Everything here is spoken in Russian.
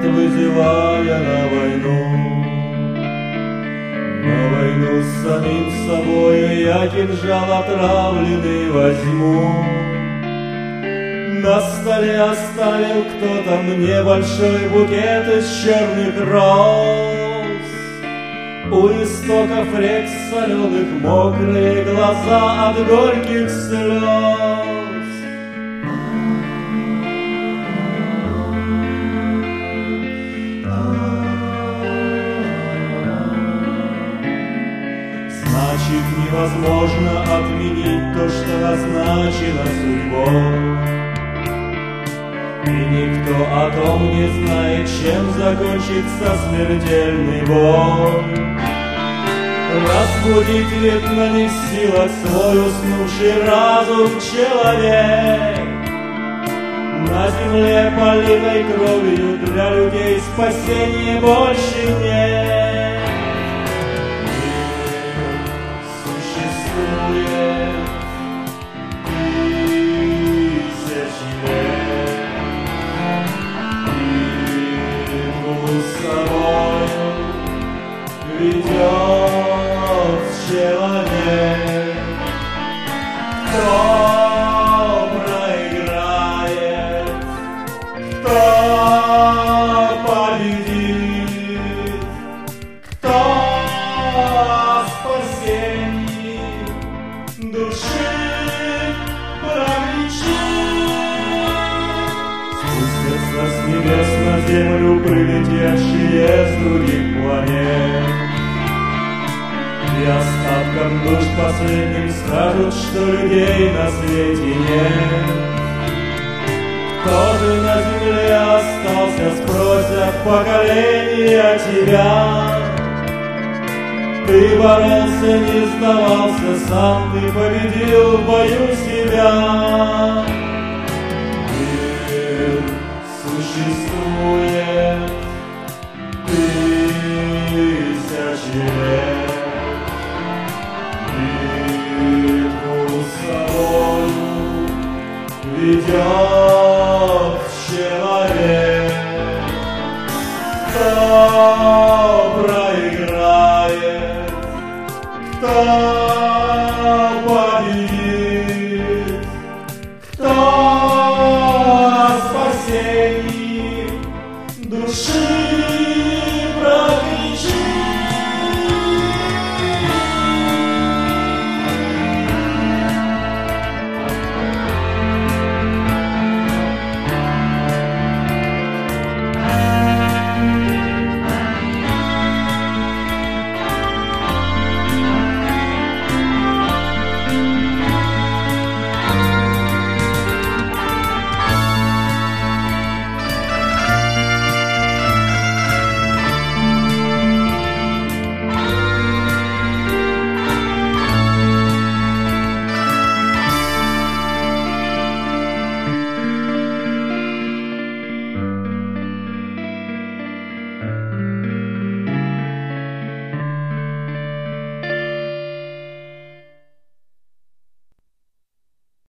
вызывая на войну. На войну с самим собою я кинжал отравленный возьму. На столе оставил кто-то мне большой букет из черных роз. У истоков рек соленых мокрые глаза от горьких слез. Значит, невозможно отменить то, что назначено судьбой. И никто о том не знает, чем закончится смертельный бой. Разбудить видно не в силах свой уснувший разум человек. На земле, политой кровью, для людей спасения больше нет. Ведет человек, кто проиграет, кто победит, кто о спасении души прокричит. Спустятся с небес на землю прилетевшие с других планет. И остаткам душ последним скажут, что людей на свете нет. Кто же на земле остался, спросят поколения тебя. Ты боролся, не сдавался, сам ты победил в бою себя. Мир существует тысячи лет. Ведет человек, кто проиграет, кто